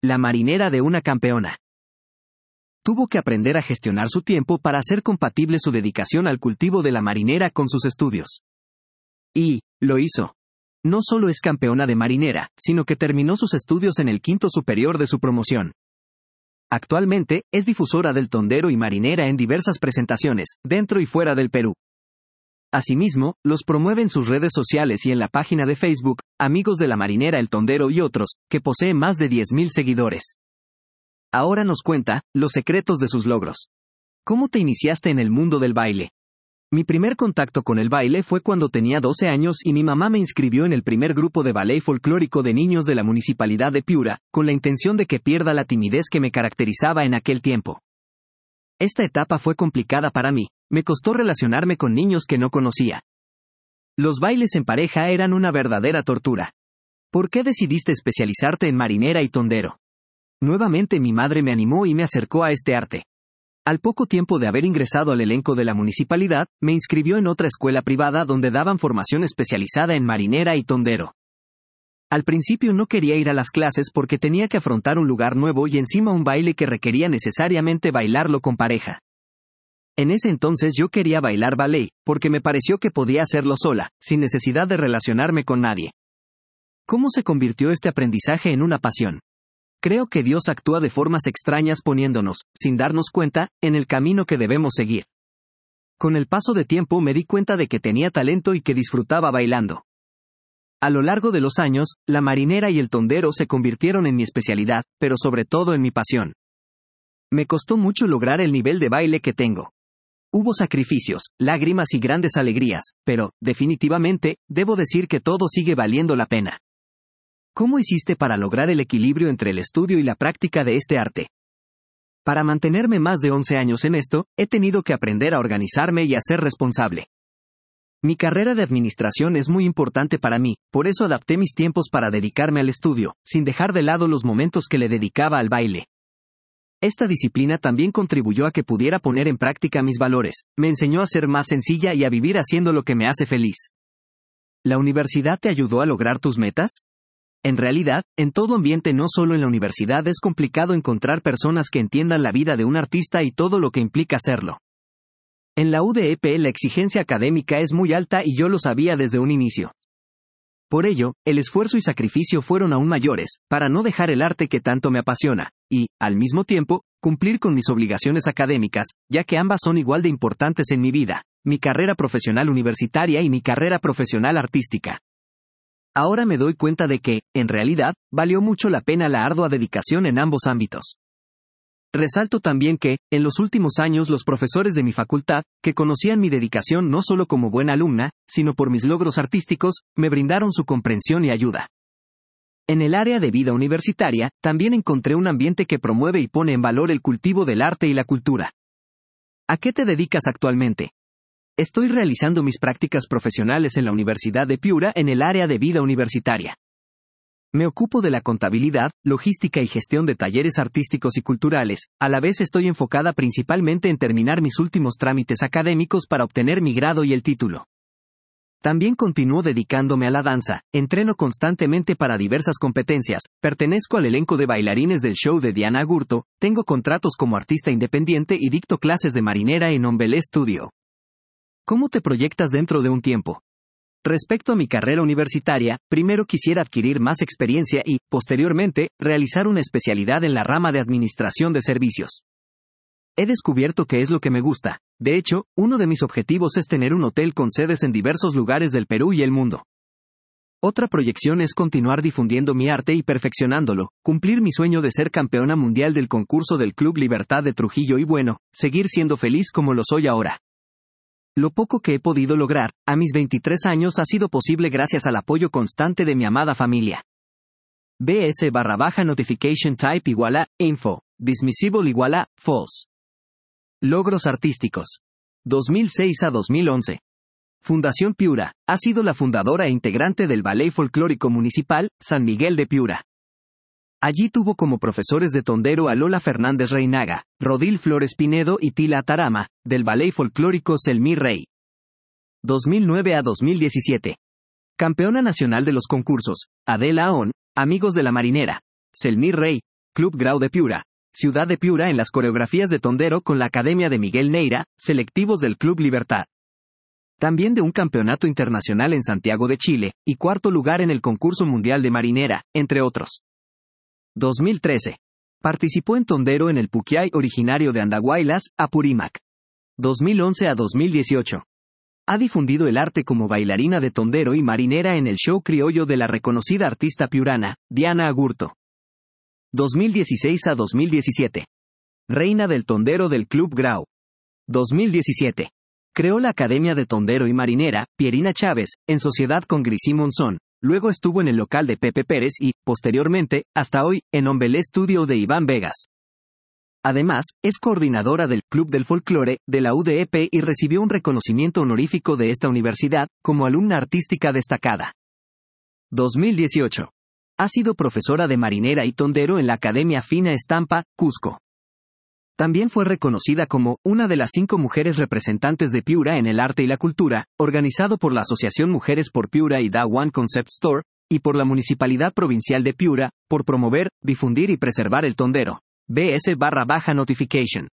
La marinera de una campeona. Tuvo que aprender a gestionar su tiempo para hacer compatible su dedicación al cultivo de la marinera con sus estudios. Y lo hizo. No solo es campeona de marinera, sino que terminó sus estudios en el quinto superior de su promoción. Actualmente, es difusora del tondero y marinera en diversas presentaciones, dentro y fuera del Perú. Asimismo, los promueve en sus redes sociales y en la página de Facebook, Amigos de la Marinera El Tondero y otros, que posee más de 10.000 seguidores. Ahora nos cuenta los secretos de sus logros. ¿Cómo te iniciaste en el mundo del baile? Mi primer contacto con el baile fue cuando tenía 12 años y mi mamá me inscribió en el primer grupo de ballet folclórico de niños de la Municipalidad de Piura, con la intención de que pierda la timidez que me caracterizaba en aquel tiempo. Esta etapa fue complicada para mí, me costó relacionarme con niños que no conocía. Los bailes en pareja eran una verdadera tortura. ¿Por qué decidiste especializarte en marinera y tondero? Nuevamente mi madre me animó y me acercó a este arte. Al poco tiempo de haber ingresado al elenco de la municipalidad, me inscribió en otra escuela privada donde daban formación especializada en marinera y tondero. Al principio no quería ir a las clases porque tenía que afrontar un lugar nuevo y encima un baile que requería necesariamente bailarlo con pareja. En ese entonces yo quería bailar ballet, porque me pareció que podía hacerlo sola, sin necesidad de relacionarme con nadie. ¿Cómo se convirtió este aprendizaje en una pasión? Creo que Dios actúa de formas extrañas poniéndonos, sin darnos cuenta, en el camino que debemos seguir. Con el paso de tiempo me di cuenta de que tenía talento y que disfrutaba bailando. A lo largo de los años, la marinera y el tondero se convirtieron en mi especialidad, pero sobre todo en mi pasión. Me costó mucho lograr el nivel de baile que tengo. Hubo sacrificios, lágrimas y grandes alegrías, pero, definitivamente, debo decir que todo sigue valiendo la pena. ¿Cómo hiciste para lograr el equilibrio entre el estudio y la práctica de este arte? Para mantenerme más de 11 años en esto, he tenido que aprender a organizarme y a ser responsable. Mi carrera de administración es muy importante para mí, por eso adapté mis tiempos para dedicarme al estudio, sin dejar de lado los momentos que le dedicaba al baile. Esta disciplina también contribuyó a que pudiera poner en práctica mis valores, me enseñó a ser más sencilla y a vivir haciendo lo que me hace feliz. ¿La universidad te ayudó a lograr tus metas? En realidad, en todo ambiente, no solo en la universidad, es complicado encontrar personas que entiendan la vida de un artista y todo lo que implica hacerlo. En la UDEP la exigencia académica es muy alta y yo lo sabía desde un inicio. Por ello, el esfuerzo y sacrificio fueron aún mayores, para no dejar el arte que tanto me apasiona, y, al mismo tiempo, cumplir con mis obligaciones académicas, ya que ambas son igual de importantes en mi vida, mi carrera profesional universitaria y mi carrera profesional artística. Ahora me doy cuenta de que, en realidad, valió mucho la pena la ardua dedicación en ambos ámbitos. Resalto también que, en los últimos años los profesores de mi facultad, que conocían mi dedicación no solo como buena alumna, sino por mis logros artísticos, me brindaron su comprensión y ayuda. En el área de vida universitaria, también encontré un ambiente que promueve y pone en valor el cultivo del arte y la cultura. ¿A qué te dedicas actualmente? Estoy realizando mis prácticas profesionales en la Universidad de Piura en el área de vida universitaria. Me ocupo de la contabilidad, logística y gestión de talleres artísticos y culturales, a la vez estoy enfocada principalmente en terminar mis últimos trámites académicos para obtener mi grado y el título. También continúo dedicándome a la danza, entreno constantemente para diversas competencias, pertenezco al elenco de bailarines del show de Diana Agurto, tengo contratos como artista independiente y dicto clases de marinera en Ombelé Studio. ¿Cómo te proyectas dentro de un tiempo? Respecto a mi carrera universitaria, primero quisiera adquirir más experiencia y, posteriormente, realizar una especialidad en la rama de administración de servicios. He descubierto que es lo que me gusta. De hecho, uno de mis objetivos es tener un hotel con sedes en diversos lugares del Perú y el mundo. Otra proyección es continuar difundiendo mi arte y perfeccionándolo, cumplir mi sueño de ser campeona mundial del concurso del Club Libertad de Trujillo y bueno, seguir siendo feliz como lo soy ahora. Lo poco que he podido lograr, a mis 23 años ha sido posible gracias al apoyo constante de mi amada familia. BS/notification type igual a info, dismissible igual a false. Logros artísticos. 2006 a 2011. Fundación Piura, ha sido la fundadora e integrante del Ballet Folclórico Municipal, San Miguel de Piura. Allí tuvo como profesores de tondero a Lola Fernández Reinaga, Rodil Flores Pinedo y Tila Atarama, del Ballet Folclórico Selmí Rey. 2009 a 2017. Campeona nacional de los concursos, Adela Aón, Amigos de la Marinera, Selmí Rey, Club Grau de Piura, ciudad de Piura en las coreografías de tondero con la Academia de Miguel Neira, selectivos del Club Libertad. También de un campeonato internacional en Santiago de Chile, y cuarto lugar en el concurso mundial de marinera, entre otros. 2013. Participó en tondero en el Puquiay originario de Andahuaylas, Apurímac. 2011 a 2018. Ha difundido el arte como bailarina de tondero y marinera en el show criollo de la reconocida artista piurana, Diana Agurto. 2016 a 2017. Reina del tondero del Club Grau. 2017. Creó la Academia de Tondero y Marinera, Pierina Chávez, en sociedad con Grisí Monzón, luego estuvo en el local de Pepe Pérez y, posteriormente, hasta hoy, en Ombelé Studio de Iván Vegas. Además, es coordinadora del Club del Folclore, de la UDEP y recibió un reconocimiento honorífico de esta universidad, como alumna artística destacada. 2018. Ha sido profesora de marinera y tondero en la Academia Fina Estampa, Cusco. También fue reconocida como una de las 5 mujeres representantes de Piura en el arte y la cultura, organizado por la Asociación Mujeres por Piura y Da One Concept Store, y por la Municipalidad Provincial de Piura, por promover, difundir y preservar el tondero. BS/notification.